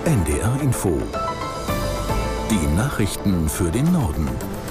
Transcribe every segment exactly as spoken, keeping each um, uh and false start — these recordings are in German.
N D R Info. Die Nachrichten für den Norden.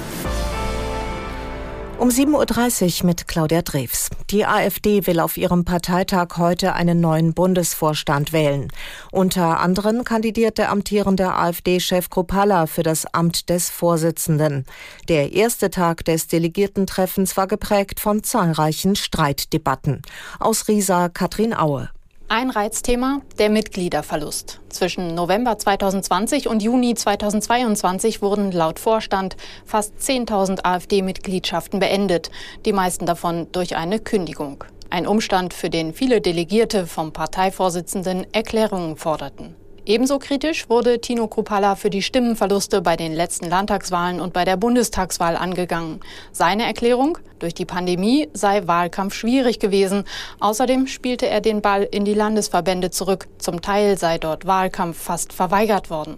Um sieben Uhr dreißig mit Claudia Drews. Die AfD will auf ihrem Parteitag heute einen neuen Bundesvorstand wählen. Unter anderem kandidiert der amtierende AfD-Chef Kruppalla für das Amt des Vorsitzenden. Der erste Tag des Delegiertentreffens war geprägt von zahlreichen Streitdebatten. Aus Riesa Katrin Aue. Ein Reizthema, der Mitgliederverlust. Zwischen November zweitausendzwanzig und Juni zweitausendzweiundzwanzig wurden laut Vorstand fast zehntausend AfD-Mitgliedschaften beendet, die meisten davon durch eine Kündigung. Ein Umstand, für den viele Delegierte vom Parteivorsitzenden Erklärungen forderten. Ebenso kritisch wurde Tino Kruppalla für die Stimmenverluste bei den letzten Landtagswahlen und bei der Bundestagswahl angegangen. Seine Erklärung: Durch die Pandemie sei Wahlkampf schwierig gewesen. Außerdem spielte er den Ball in die Landesverbände zurück. Zum Teil sei dort Wahlkampf fast verweigert worden.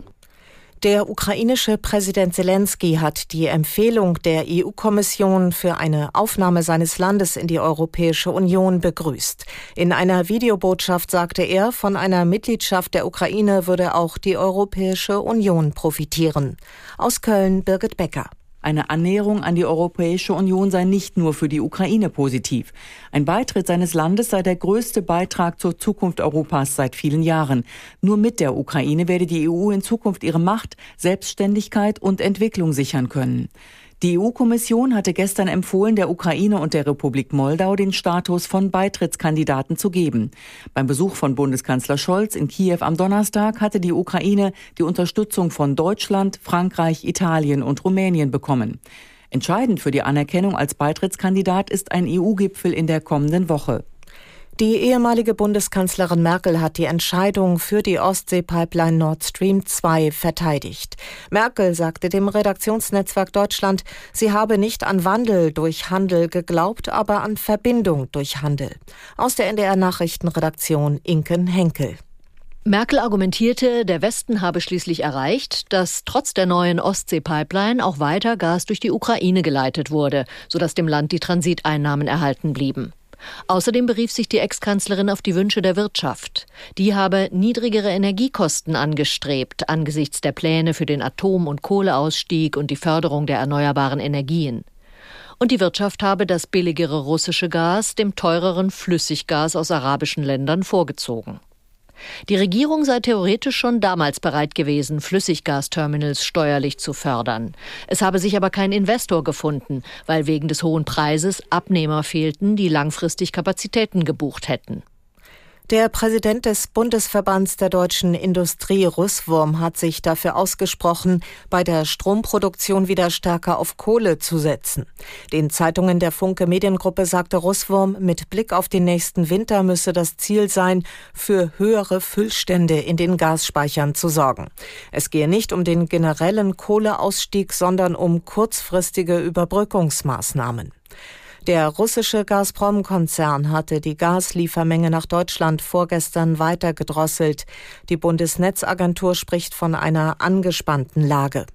Der ukrainische Präsident Selenskyj hat die Empfehlung der E U-Kommission für eine Aufnahme seines Landes in die Europäische Union begrüßt. In einer Videobotschaft sagte er, von einer Mitgliedschaft der Ukraine würde auch die Europäische Union profitieren. Aus Köln Birgit Becker. Eine Annäherung an die Europäische Union sei nicht nur für die Ukraine positiv. Ein Beitritt seines Landes sei der größte Beitrag zur Zukunft Europas seit vielen Jahren. Nur mit der Ukraine werde die E U in Zukunft ihre Macht, Selbstständigkeit und Entwicklung sichern können. Die E U-Kommission hatte gestern empfohlen, der Ukraine und der Republik Moldau den Status von Beitrittskandidaten zu geben. Beim Besuch von Bundeskanzler Scholz in Kiew am Donnerstag hatte die Ukraine die Unterstützung von Deutschland, Frankreich, Italien und Rumänien bekommen. Entscheidend für die Anerkennung als Beitrittskandidat ist ein E U-Gipfel in der kommenden Woche. Die ehemalige Bundeskanzlerin Merkel hat die Entscheidung für die Ostsee-Pipeline Nord Stream zwei verteidigt. Merkel sagte dem Redaktionsnetzwerk Deutschland, sie habe nicht an Wandel durch Handel geglaubt, aber an Verbindung durch Handel. Aus der N D R-Nachrichtenredaktion Inken Henkel. Merkel argumentierte, der Westen habe schließlich erreicht, dass trotz der neuen Ostsee-Pipeline auch weiter Gas durch die Ukraine geleitet wurde, sodass dem Land die Transiteinnahmen erhalten blieben. Außerdem berief sich die Ex-Kanzlerin auf die Wünsche der Wirtschaft. Die habe niedrigere Energiekosten angestrebt, angesichts der Pläne für den Atom- und Kohleausstieg und die Förderung der erneuerbaren Energien. Und die Wirtschaft habe das billigere russische Gas dem teureren Flüssiggas aus arabischen Ländern vorgezogen. Die Regierung sei theoretisch schon damals bereit gewesen, Flüssiggasterminals steuerlich zu fördern. Es habe sich aber kein Investor gefunden, weil wegen des hohen Preises Abnehmer fehlten, die langfristig Kapazitäten gebucht hätten. Der Präsident des Bundesverbands der deutschen Industrie, Russwurm, hat sich dafür ausgesprochen, bei der Stromproduktion wieder stärker auf Kohle zu setzen. Den Zeitungen der Funke Mediengruppe sagte Russwurm, mit Blick auf den nächsten Winter müsse das Ziel sein, für höhere Füllstände in den Gasspeichern zu sorgen. Es gehe nicht um den generellen Kohleausstieg, sondern um kurzfristige Überbrückungsmaßnahmen. Der russische Gazprom-Konzern hatte die Gasliefermenge nach Deutschland vorgestern weiter gedrosselt. Die Bundesnetzagentur spricht von einer angespannten Lage.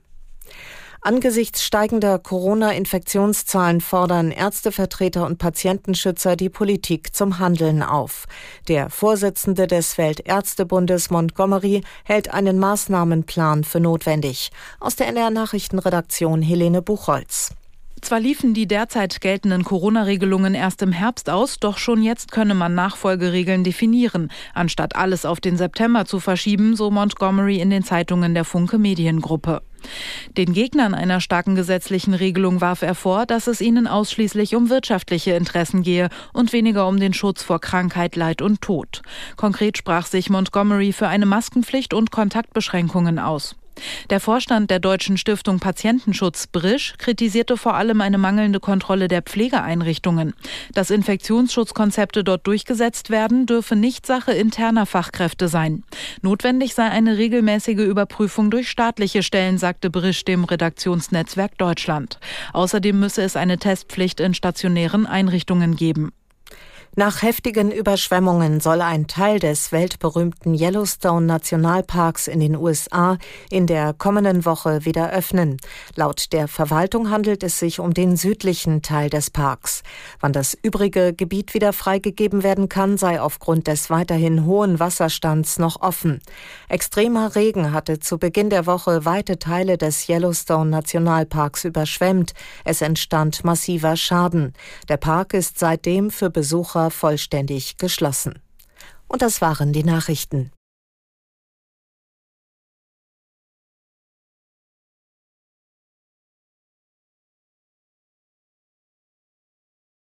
Angesichts steigender Corona-Infektionszahlen fordern Ärztevertreter und Patientenschützer die Politik zum Handeln auf. Der Vorsitzende des Weltärztebundes Montgomery hält einen Maßnahmenplan für notwendig. Aus der N D R-Nachrichtenredaktion Helene Buchholz. Zwar liefen die derzeit geltenden Corona-Regelungen erst im Herbst aus, doch schon jetzt könne man Nachfolgeregeln definieren, anstatt alles auf den September zu verschieben, so Montgomery in den Zeitungen der Funke Mediengruppe. Den Gegnern einer starken gesetzlichen Regelung warf er vor, dass es ihnen ausschließlich um wirtschaftliche Interessen gehe und weniger um den Schutz vor Krankheit, Leid und Tod. Konkret sprach sich Montgomery für eine Maskenpflicht und Kontaktbeschränkungen aus. Der Vorstand der Deutschen Stiftung Patientenschutz B R I S Ch kritisierte vor allem eine mangelnde Kontrolle der Pflegeeinrichtungen. Dass Infektionsschutzkonzepte dort durchgesetzt werden, dürfe nicht Sache interner Fachkräfte sein. Notwendig sei eine regelmäßige Überprüfung durch staatliche Stellen, sagte B R I S Ch dem Redaktionsnetzwerk Deutschland. Außerdem müsse es eine Testpflicht in stationären Einrichtungen geben. Nach heftigen Überschwemmungen soll ein Teil des weltberühmten Yellowstone-Nationalparks in den U S A in der kommenden Woche wieder öffnen. Laut der Verwaltung handelt es sich um den südlichen Teil des Parks. Wann das übrige Gebiet wieder freigegeben werden kann, sei aufgrund des weiterhin hohen Wasserstands noch offen. Extremer Regen hatte zu Beginn der Woche weite Teile des Yellowstone-Nationalparks überschwemmt. Es entstand massiver Schaden. Der Park ist seitdem für Besucher vollständig geschlossen. Und das waren die Nachrichten.